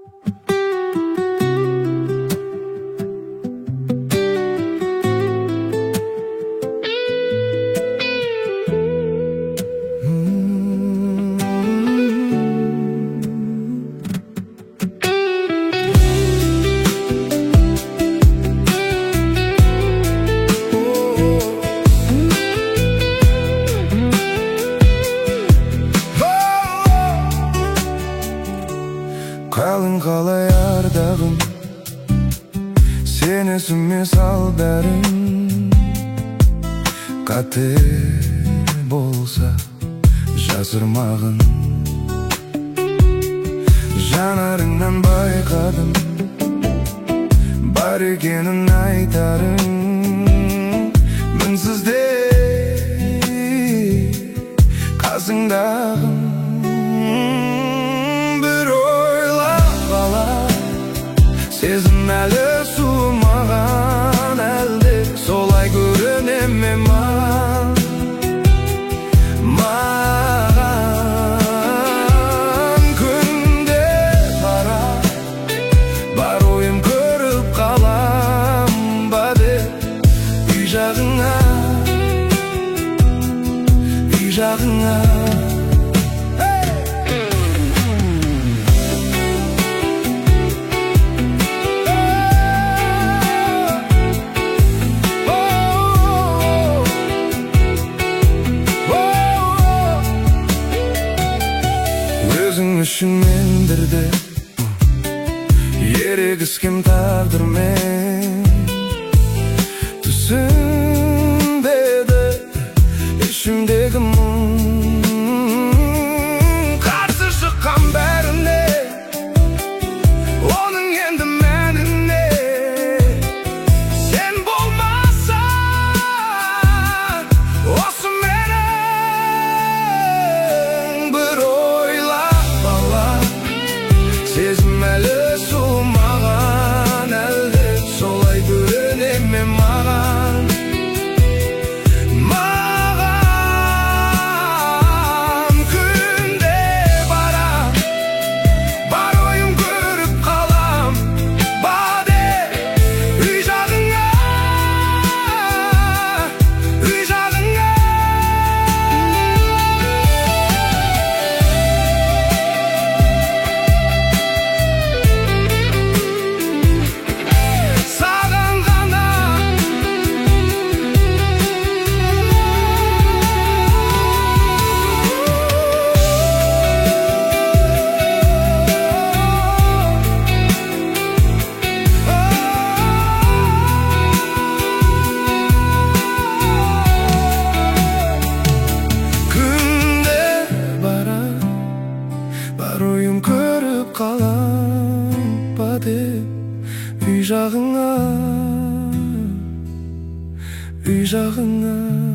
Қалың қалай ардағым, сен есіме сал бәрін. Қате болса жасырмағын, жанарыңнан байқадым, бар екенін айтарың. Мінсіз де қасыңдағым, сезім әлі суымаған, әлде солай көріне ме маған? Күнде бара, бар ойым көріп қалам ба деп үй жағыңа, үй жағыңа. Өзің үшін мен бірде ерегіскен тағдырмен, түсінбеді ішімдегі мұң. Қарсы шыққан бәріне, оның енді мәніне. Сен болмасаң осы менің бір сезім әлі суымаған, әлде солай көріне ме маған? Маған күнде бара, бар ойым көріп қалам ба деп үй жағыңа, үй жағыңа. Бар ойым көріп қалам ба деп үй жағыңа, үй жағыңа.